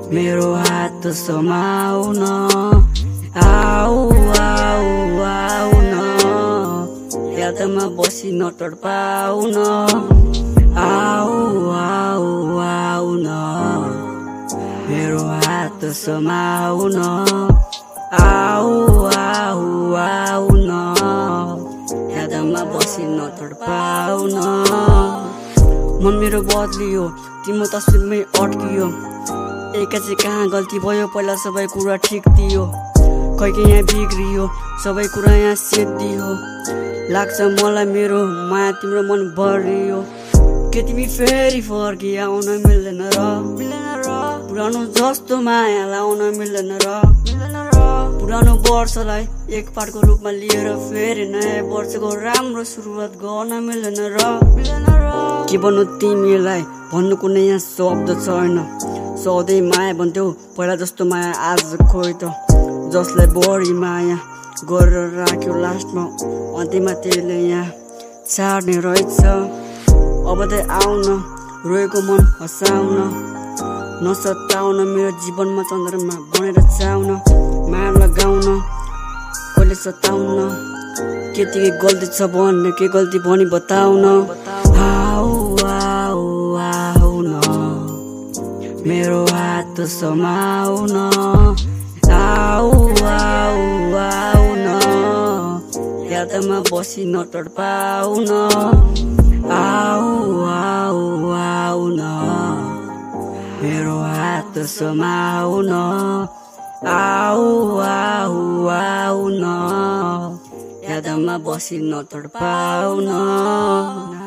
मेरो हात समाउन आऊ आऊ आउन यादमा बसी नतडपाउन आऊ आऊ आउन मेरो हात समाउन आऊ आऊ आउन यादमा बसी नतडपाउन मन मेरो बदलियो तिम्रो तस्बिरमै अड्कियो एकाची कहाँ गल्ती भयो पहिला सबै कुरा ठिक दियो कहिले यहाँ बिग्रियो सबै कुरा यहाँ सेद्दियो लाग्छ मलाई मेरो माया तिम्रो मन भरियो के तिमी फेरि फर्की आउन मिल्दैन र पुरानो जस्तो माया लाउन मिल्दैन र पुरानो वर्षलाई एक पाटको रूपमा लिएर फेरि नयाँ वर्षको राम्रो सुरुवात गर्न मिल्दैन र के भन्नु तिमीलाई भन्नु कुनै यहाँ शब्द छैन सधैँ माया भन्थ्यौ पहिला जस्तो माया आज खोइ त जसलाई बढी माया गरेर राख्यो लास्टमा अन्त्यमा त्यसले यहाँ छाड्ने रहेछ अब त आउन रोएको मन हँसाउन नसताउन मेरो जीवनमा चन्द्रमा बनेर चाउन माया लगाउन कहिले सताउन केटी गल्ती छ भन्ने के गल्ती भनी बताउन आऊ आऊ आउन मेरो हात समाउन आऊ आऊ आउन यादमा बसी नतडपाउन आऊ आऊ आउन मेरो हात समाउन आऊ आऊ आउन यादमा बसी नतडपाउन